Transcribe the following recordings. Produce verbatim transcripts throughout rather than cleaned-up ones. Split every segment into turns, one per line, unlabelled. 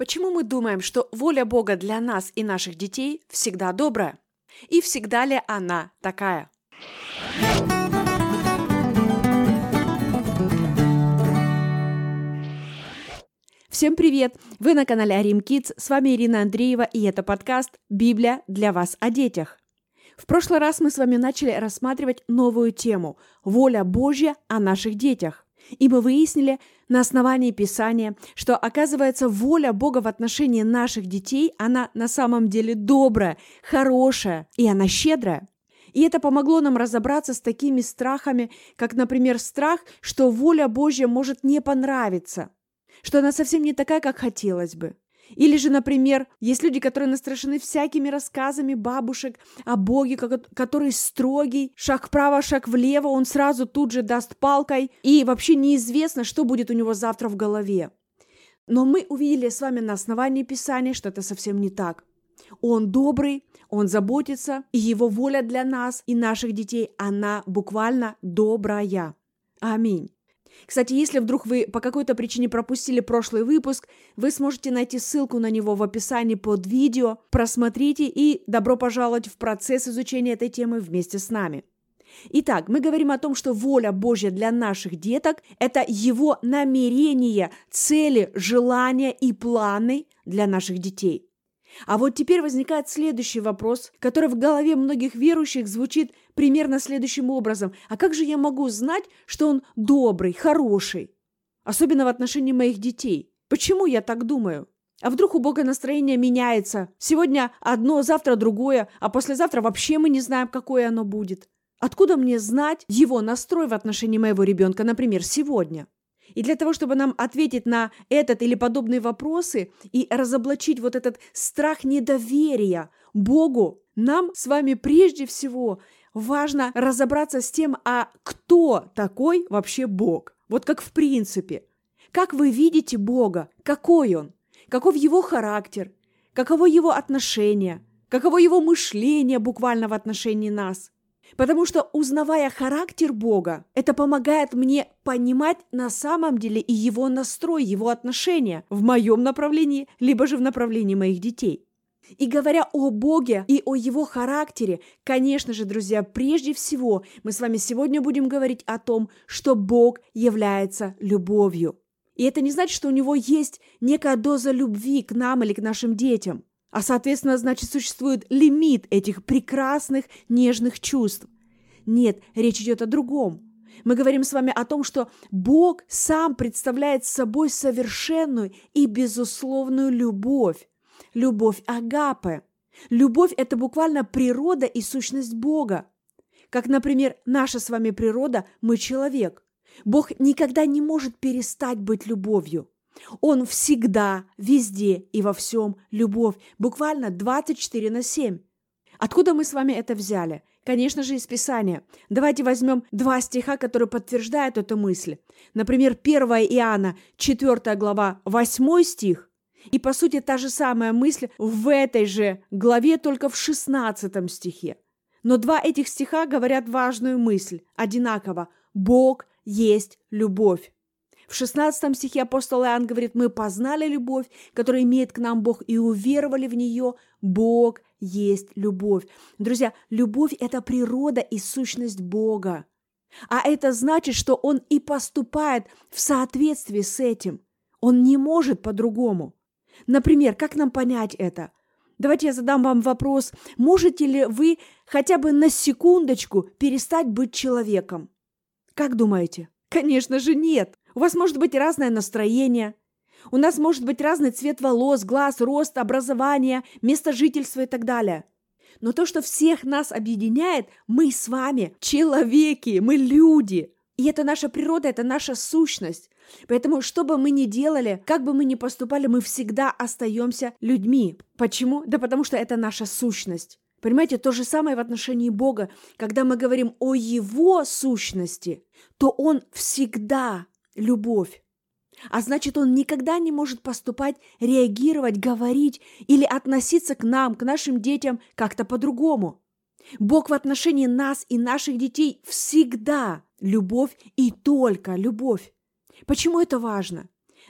Почему мы думаем, что воля Бога для нас и наших детей всегда добрая? И всегда ли она такая? Всем привет! Вы на канале Арим Kids, с вами Ирина Андреева, и это подкаст «Библия для вас о детях». В прошлый раз мы с вами начали рассматривать новую тему «Воля Божья о наших детях». И мы выяснили на основании Писания, что, оказывается, воля Бога в отношении наших детей, она на самом деле добрая, хорошая, и она щедрая. И это помогло нам разобраться с такими страхами, как, например, страх, что воля Божья может не понравиться, что она совсем не такая, как хотелось бы. Или же, например, есть люди, которые настрашены всякими рассказами бабушек о Боге, который строгий, шаг вправо, шаг влево, он сразу тут же даст палкой, и вообще неизвестно, что будет у него завтра в голове. Но мы увидели с вами на основании Писания, что это совсем не так. Он добрый, он заботится, и его воля для нас и наших детей, она буквально добрая. Аминь. Кстати, если вдруг вы по какой-то причине пропустили прошлый выпуск, вы сможете найти ссылку на него в описании под видео, просмотрите и добро пожаловать в процесс изучения этой темы вместе с нами. Итак, мы говорим о том, что воля Божья для наших деток – это его намерения, цели, желания и планы для наших детей. А вот теперь возникает следующий вопрос, который в голове многих верующих звучит примерно следующим образом. А как же я могу знать, что он добрый, хороший? Особенно в отношении моих детей. Почему я так думаю? А вдруг у Бога настроение меняется? Сегодня одно, завтра другое, а послезавтра вообще мы не знаем, какое оно будет. Откуда мне знать его настрой в отношении моего ребенка, например, сегодня? И для того, чтобы нам ответить на этот или подобные вопросы и разоблачить вот этот страх недоверия Богу, нам с вами прежде всего важно разобраться с тем, а кто такой вообще Бог? Вот как в принципе. Как вы видите Бога? Какой Он? Каков Его характер? Каково Его отношение? Каково Его мышление буквально в отношении нас? Потому что, узнавая характер Бога, это помогает мне понимать на самом деле и Его настрой, Его отношения в моем направлении, либо же в направлении моих детей. И говоря о Боге и о Его характере, конечно же, друзья, прежде всего мы с вами сегодня будем говорить о том, что Бог является любовью. И это не значит, что у Него есть некая доза любви к нам или к нашим детям. А, соответственно, значит, существует лимит этих прекрасных, нежных чувств. Нет, речь идет о другом. Мы говорим с вами о том, что Бог сам представляет собой совершенную и безусловную любовь. Любовь агапе. Любовь – это буквально природа и сущность Бога. Как, например, наша с вами природа – мы человек. Бог никогда не может перестать быть любовью. Он всегда, везде и во всем любовь, буквально двадцать четыре на семь. Откуда мы с вами это взяли? Конечно же, из Писания. Давайте возьмем два стиха, которые подтверждают эту мысль. Например, первое Иоанна, четвёртая глава, восьмой стих. И, по сути, та же самая мысль в этой же главе, только в шестнадцатом стихе. Но два этих стиха говорят важную мысль, одинаково. Бог есть любовь. В шестнадцатом стихе апостол Иоанн говорит: «Мы познали любовь, которую имеет к нам Бог, и уверовали в нее. Бог есть любовь». Друзья, любовь – это природа и сущность Бога. А это значит, что Он и поступает в соответствии с этим. Он не может по-другому. Например, как нам понять это? Давайте я задам вам вопрос. Можете ли вы хотя бы на секундочку перестать быть человеком? Как думаете? Конечно же, нет. У вас может быть разное настроение, у нас может быть разный цвет волос, глаз, рост, образование, место жительства и так далее. Но то, что всех нас объединяет, мы с вами человеки, мы люди. И это наша природа, это наша сущность. Поэтому, что бы мы ни делали, как бы мы ни поступали, мы всегда остаемся людьми. Почему? Да потому что это наша сущность. Понимаете, то же самое в отношении Бога. Когда мы говорим о Его сущности, то Он всегда любовь. А значит, Он никогда не может поступать, реагировать, говорить или относиться к нам, к нашим детям как-то по-другому. Бог в отношении нас и наших детей всегда любовь и только любовь. Почему это важно?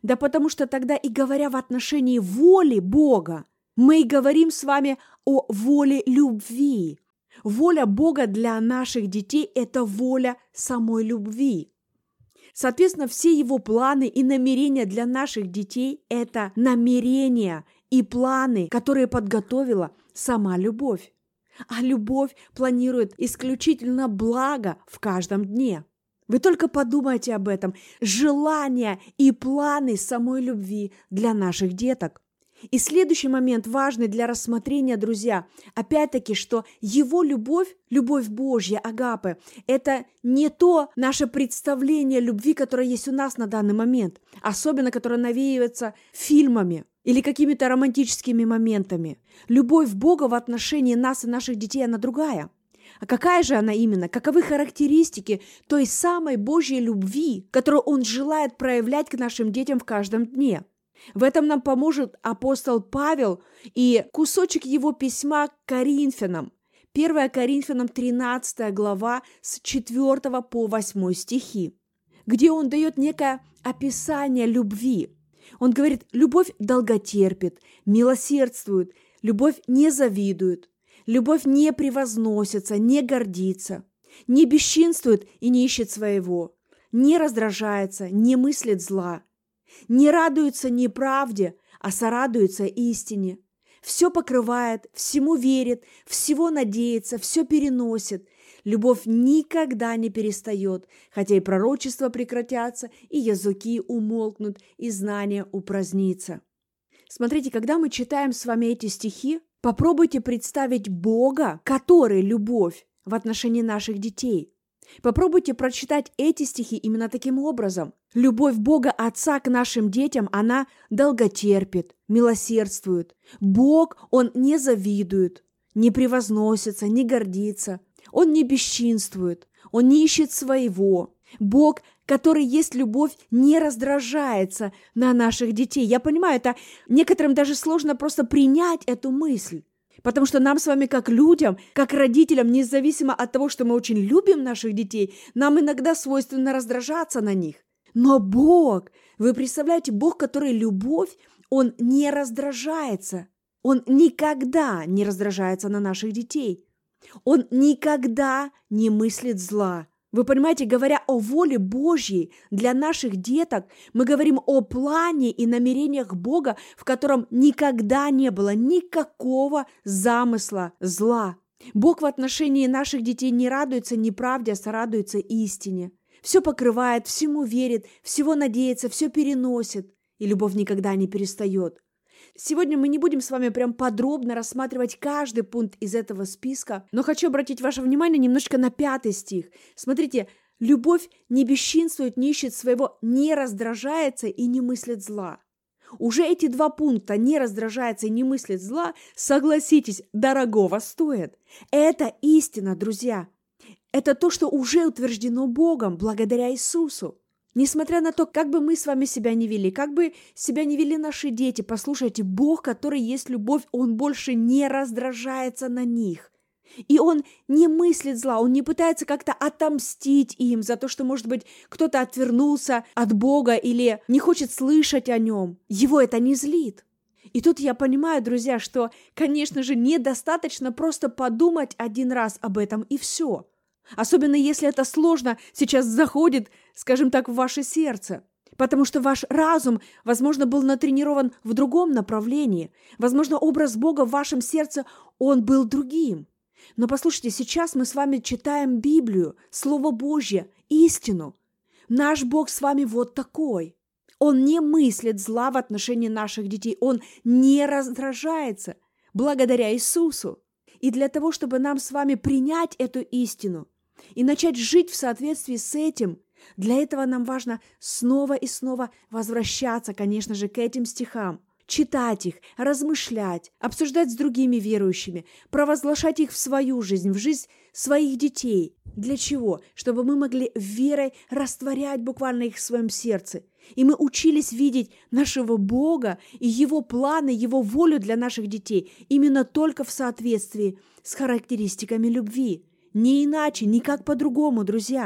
Да потому что тогда и говоря в отношении воли Бога, мы и говорим с вами о воле любви. Воля Бога для наших детей – это воля самой любви. Соответственно, все Его планы и намерения для наших детей – это намерения и планы, которые подготовила сама любовь. А любовь планирует исключительно благо в каждом дне. Вы только подумайте об этом. Желания и планы самой любви для наших деток. И следующий момент важный для рассмотрения, друзья, опять-таки, что Его любовь, любовь Божья, агапе, это не то наше представление любви, которое есть у нас на данный момент, особенно которое навеивается фильмами или какими-то романтическими моментами. Любовь Бога в отношении нас и наших детей, она другая. А какая же она именно? Каковы характеристики той самой Божьей любви, которую Он желает проявлять к нашим детям в каждом дне? В этом нам поможет апостол Павел и кусочек его письма к Коринфянам. первое Коринфянам тринадцатая глава с четвёртого по восьмой стихи, где он дает некое описание любви. Он говорит: любовь долготерпит, милосердствует, любовь не завидует, любовь не превозносится, не гордится, не бесчинствует и не ищет своего, не раздражается, не мыслит зла, не радуется неправде, а сорадуется истине. Все покрывает, всему верит, всего надеется, все переносит. Любовь никогда не перестает, хотя и пророчества прекратятся, и языки умолкнут, и знание упразднится. Смотрите, когда мы читаем с вами эти стихи, попробуйте представить Бога, который любовь в отношении наших детей. Попробуйте прочитать эти стихи именно таким образом. Любовь Бога Отца к нашим детям, она долготерпит, милосердствует. Бог, Он не завидует, не превозносится, не гордится. Он не бесчинствует, Он не ищет своего. Бог, который есть любовь, не раздражается на наших детей. Я понимаю, это некоторым даже сложно просто принять эту мысль. Потому что нам с вами, как людям, как родителям, независимо от того, что мы очень любим наших детей, нам иногда свойственно раздражаться на них. Но Бог, вы представляете, Бог, который любовь, Он не раздражается. Он никогда не раздражается на наших детей. Он никогда не мыслит зла. Вы понимаете, говоря о воле Божьей для наших деток, мы говорим о плане и намерениях Бога, в котором никогда не было никакого замысла зла. Бог в отношении наших детей не радуется неправде, а сорадуется истине. Все покрывает, всему верит, всего надеется, все переносит, и любовь никогда не перестает. Сегодня мы не будем с вами прям подробно рассматривать каждый пункт из этого списка, но хочу обратить ваше внимание немножко на пятый стих. Смотрите, любовь не бесчинствует, не ищет своего, не раздражается и не мыслит зла. Уже эти два пункта, не раздражается и не мыслит зла, согласитесь, дорогого стоят. Это истина, друзья. Это то, что уже утверждено Богом благодаря Иисусу. Несмотря на то, как бы мы с вами себя не вели, как бы себя не вели наши дети, послушайте, Бог, который есть любовь, Он больше не раздражается на них. И Он не мыслит зла, Он не пытается как-то отомстить им за то, что, может быть, кто-то отвернулся от Бога или не хочет слышать о Нем. Его это не злит. И тут я понимаю, друзья, что, конечно же, недостаточно просто подумать один раз об этом и все. Особенно если это сложно сейчас заходит, скажем так, в ваше сердце. Потому что ваш разум, возможно, был натренирован в другом направлении. Возможно, образ Бога в вашем сердце, он был другим. Но послушайте, сейчас мы с вами читаем Библию, Слово Божье, истину. Наш Бог с вами вот такой. Он не мыслит зла в отношении наших детей. Он не раздражается благодаря Иисусу. И для того, чтобы нам с вами принять эту истину и начать жить в соответствии с этим, для этого нам важно снова и снова возвращаться, конечно же, к этим стихам, читать их, размышлять, обсуждать с другими верующими, провозглашать их в свою жизнь, в жизнь своих детей. Для чего? Чтобы мы могли верой растворять буквально их в своем сердце. И мы учились видеть нашего Бога и Его планы, Его волю для наших детей именно только в соответствии с характеристиками любви. Не иначе, никак по-другому, друзья.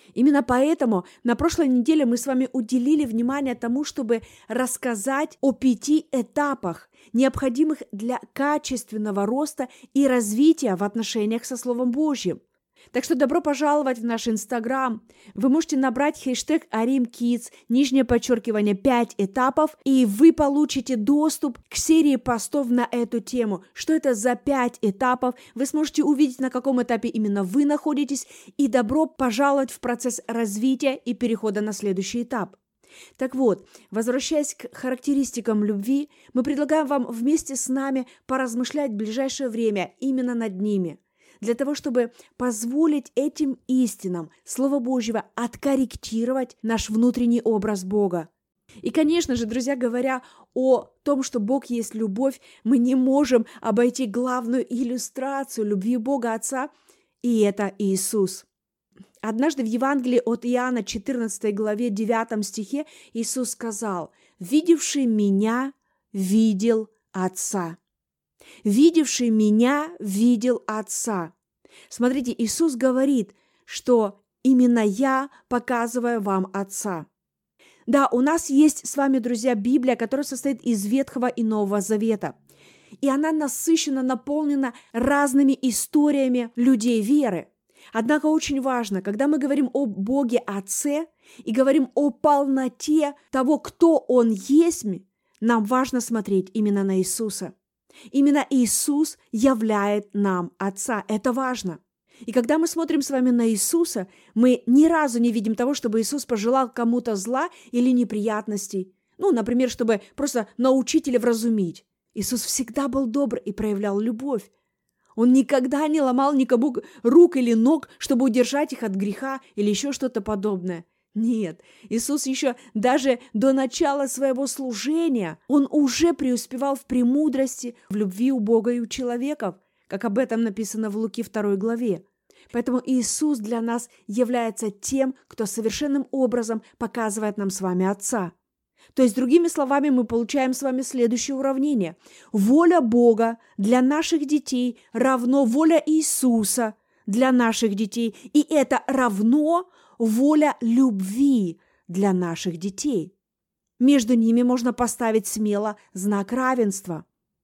Именно поэтому на прошлой неделе мы с вами уделили внимание тому, чтобы рассказать о пяти этапах, необходимых для качественного роста и развития в отношениях со Словом Божьим. Так что добро пожаловать в наш Инстаграм. Вы можете набрать хэштег ArimKids, нижнее подчеркивание, пять этапов, и вы получите доступ к серии постов на эту тему. Что это за пять этапов? Вы сможете увидеть, на каком этапе именно вы находитесь, и добро пожаловать в процесс развития и перехода на следующий этап. Так вот, возвращаясь к характеристикам любви, мы предлагаем вам вместе с нами поразмышлять в ближайшее время именно над ними, для того, чтобы позволить этим истинам Слова Божьего откорректировать наш внутренний образ Бога. И, конечно же, друзья, говоря о том, что Бог есть любовь, мы не можем обойти главную иллюстрацию любви Бога Отца, и это Иисус. Однажды в Евангелии от Иоанна, четырнадцатой главе, девятом стихе, Иисус сказал: «Видевший Меня, видел Отца». «Видевший Меня, видел Отца». Смотрите, Иисус говорит, что именно Я показываю вам Отца. Да, у нас есть с вами, друзья, Библия, которая состоит из Ветхого и Нового Завета. И она насыщена, наполнена разными историями людей веры. Однако очень важно, когда мы говорим о Боге Отце и говорим о полноте того, кто Он есть, нам важно смотреть именно на Иисуса. Именно Иисус являет нам Отца. Это важно. И когда мы смотрим с вами на Иисуса, мы ни разу не видим того, чтобы Иисус пожелал кому-то зла или неприятностей. Ну, например, чтобы просто научить или вразумить. Иисус всегда был добр и проявлял любовь. Он никогда не ломал никому рук или ног, чтобы удержать их от греха или еще что-то подобное. Нет, Иисус еще даже до начала своего служения, Он уже преуспевал в премудрости, в любви у Бога и у человеков, как об этом написано в Луки второй главе. Поэтому Иисус для нас является тем, кто совершенным образом показывает нам с вами Отца. То есть, другими словами, мы получаем с вами следующее уравнение. Воля Бога для наших детей равно воля Иисуса для наших детей, и это равно воля любви для наших детей. Между ними можно поставить смело знак равенства.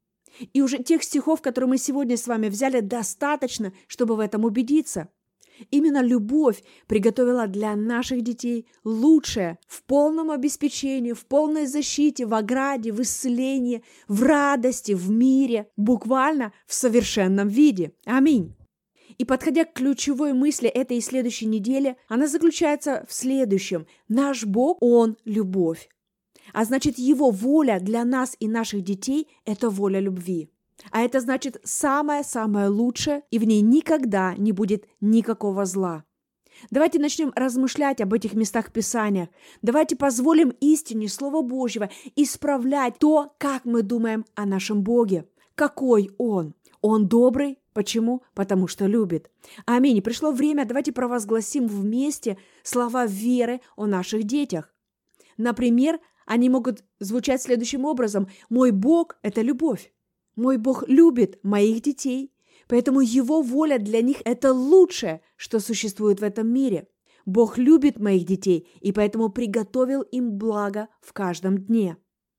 И уже тех стихов, которые мы сегодня с вами взяли, достаточно, чтобы в этом убедиться. Именно любовь приготовила для наших детей лучшее в полном обеспечении, в полной защите, в ограде, в исцелении, в радости, в мире, буквально в совершенном виде. Аминь. И подходя к ключевой мысли этой и следующей недели, она заключается в следующем. Наш Бог, Он любовь. А значит, Его воля для нас и наших детей – это воля любви. А это значит самое-самое лучшее, и в ней никогда не будет никакого зла. Давайте начнем размышлять об этих местах Писания. Давайте позволим истине Слова Божьего исправлять то, как мы думаем о нашем Боге. Какой Он? Он добрый. Почему? Потому что любит. Аминь. И пришло время, давайте провозгласим вместе слова веры о наших детях. Например, они могут звучать следующим образом. «Мой Бог – это любовь. Мой Бог любит моих детей, поэтому Его воля для них – это лучшее, что существует в этом мире. Бог любит моих детей, и поэтому приготовил им благо в каждом дне».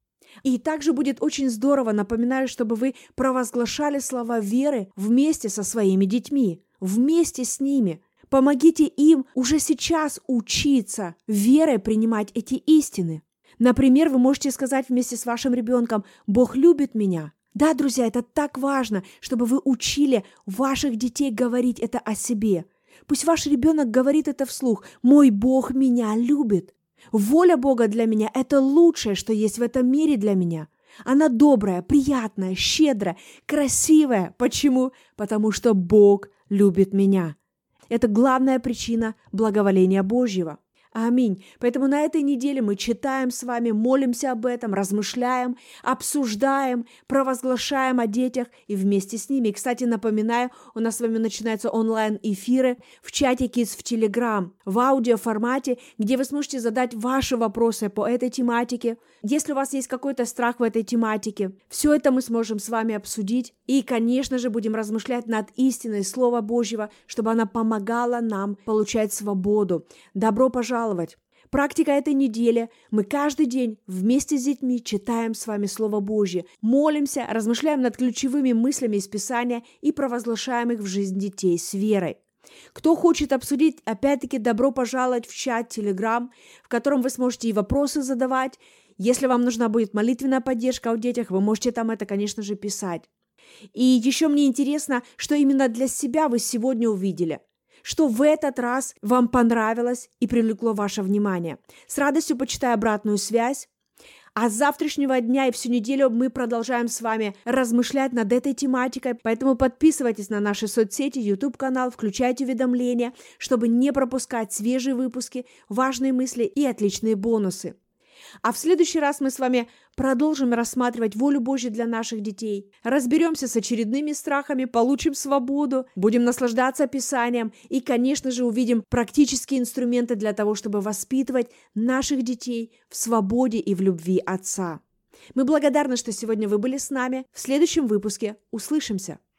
И также будет очень здорово, напоминаю, чтобы вы провозглашали слова веры вместе со своими детьми, вместе с ними. Помогите им уже сейчас учиться верой принимать эти истины. Например, вы можете сказать вместе с вашим ребенком: «Бог любит меня». Да, друзья, это так важно, чтобы вы учили ваших детей говорить это о себе. Пусть ваш ребенок говорит это вслух: «Мой Бог меня любит». Воля Бога для меня – это лучшее, что есть в этом мире для меня. Она добрая, приятная, щедрая, красивая. Почему? Потому что Бог любит меня. Это главная причина благоволения Божьего. Аминь. Поэтому на этой неделе мы читаем с вами, молимся об этом, размышляем, обсуждаем, провозглашаем о детях и вместе с ними. И, кстати, напоминаю, у нас с вами начинаются онлайн-эфиры в чате Kids в Telegram, в аудиоформате, где вы сможете задать ваши вопросы по этой тематике. Если у вас есть какой-то страх в этой тематике, все это мы сможем с вами обсудить. И, конечно же, будем размышлять над истиной Слова Божьего, чтобы она помогала нам получать свободу. Добро пожаловать! Практика этой недели. Мы каждый день вместе с детьми читаем с вами Слово Божье, молимся, размышляем над ключевыми мыслями из Писания и провозглашаем их в жизнь детей с верой. Кто хочет обсудить, опять-таки, добро пожаловать в чат Telegram, в котором вы сможете и вопросы задавать. Если вам нужна будет молитвенная поддержка о детях, вы можете там это, конечно же, писать. И еще мне интересно, что именно для себя вы сегодня увидели. Что в этот раз вам понравилось и привлекло ваше внимание. С радостью почитаю обратную связь. А с завтрашнего дня и всю неделю мы продолжаем с вами размышлять над этой тематикой. Поэтому подписывайтесь на наши соцсети, YouTube-канал, включайте уведомления, чтобы не пропускать свежие выпуски, важные мысли и отличные бонусы. А в следующий раз мы с вами продолжим рассматривать волю Божью для наших детей. Разберемся с очередными страхами, получим свободу, будем наслаждаться Писанием и, конечно же, увидим практические инструменты для того, чтобы воспитывать наших детей в свободе и в любви Отца. Мы благодарны, что сегодня вы были с нами. В следующем выпуске услышимся.